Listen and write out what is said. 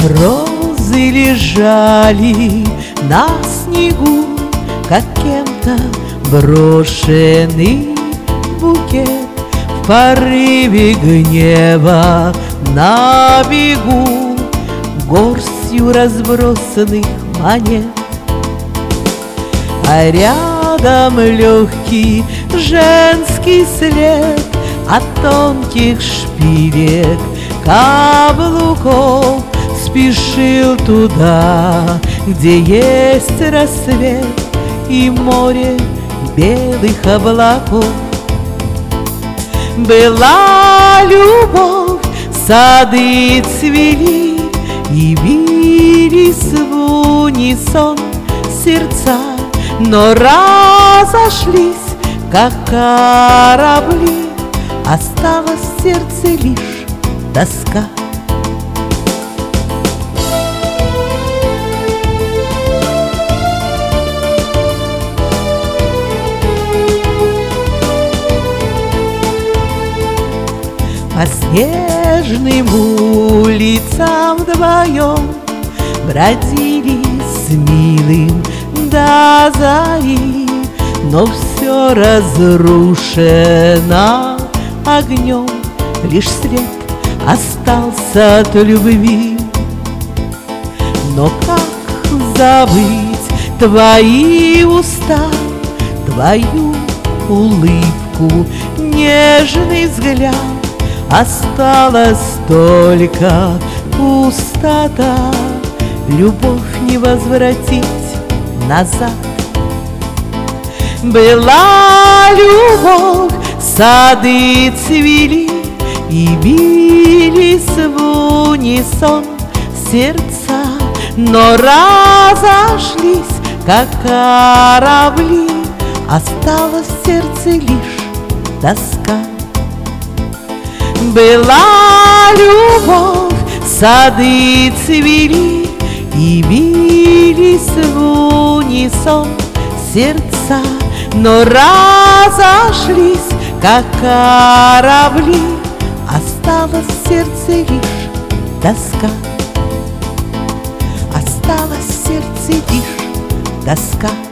Розы лежали на снегу, как кем-то брошенный букет. В порыве гнева на бегу горстью разбросанных монет. А рядом легкий женский след от тонких шпилек каблуков спешил туда, где есть рассвет и море белых облаков. Была любовь, сады цвели и бились в унисон сердца, но разошлись, как корабли, осталась в сердце лишь тоска. По снежным улицам вдвоем бродили с милым до зари, но все разрушено огнем, лишь след остался от любви. Но как забыть твои уста, твою улыбку, нежный взгляд? Осталась только пустота, любовь не возвратить назад. Была любовь, сады цвели и бились в унисон сердца, но разошлись, как корабли, осталась в сердце лишь тоска. Была любовь, сады цвели и бились в унисон сердца, но разошлись, как корабли, осталась в сердце лишь тоска. Осталась в сердце лишь тоска.